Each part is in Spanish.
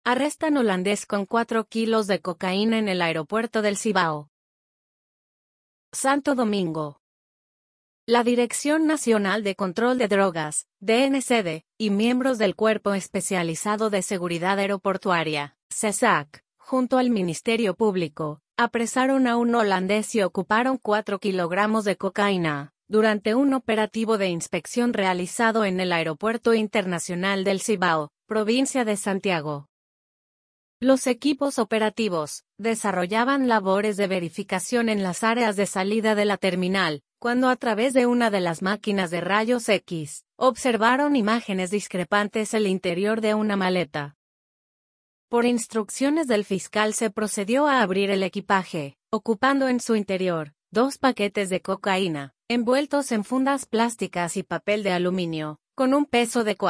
Arrestan holandés con 4 kilos de cocaína en el aeropuerto del Cibao. Santo Domingo. La Dirección Nacional de Control de Drogas, DNCD, y miembros del Cuerpo Especializado de Seguridad Aeroportuaria, CESAC, junto al Ministerio Público, apresaron a un holandés y ocuparon 4 kilogramos de cocaína, durante un operativo de inspección realizado en el Aeropuerto Internacional del Cibao, provincia de Santiago. Los equipos operativos desarrollaban labores de verificación en las áreas de salida de la terminal, cuando a través de una de las máquinas de rayos X, observaron imágenes discrepantes en el interior de una maleta. Por instrucciones del fiscal se procedió a abrir el equipaje, ocupando en su interior 2 paquetes de cocaína, envueltos en fundas plásticas y papel de aluminio, con un peso de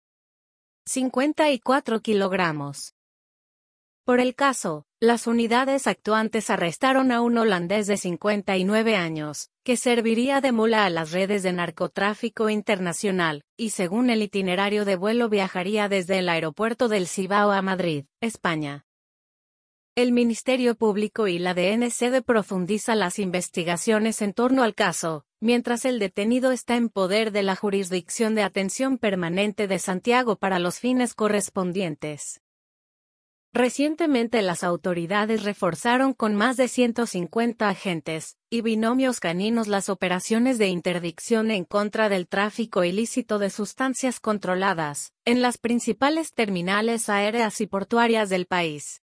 4,54 kilogramos. Por el caso, las unidades actuantes arrestaron a un holandés de 59 años, que serviría de mula a las redes de narcotráfico internacional, y según el itinerario de vuelo viajaría desde el aeropuerto del Cibao a Madrid, España. El Ministerio Público y la DNCD profundizan las investigaciones en torno al caso, mientras el detenido está en poder de la Jurisdicción de Atención Permanente de Santiago para los fines correspondientes. Recientemente las autoridades reforzaron con más de 150 agentes y binomios caninos las operaciones de interdicción en contra del tráfico ilícito de sustancias controladas, en las principales terminales aéreas y portuarias del país.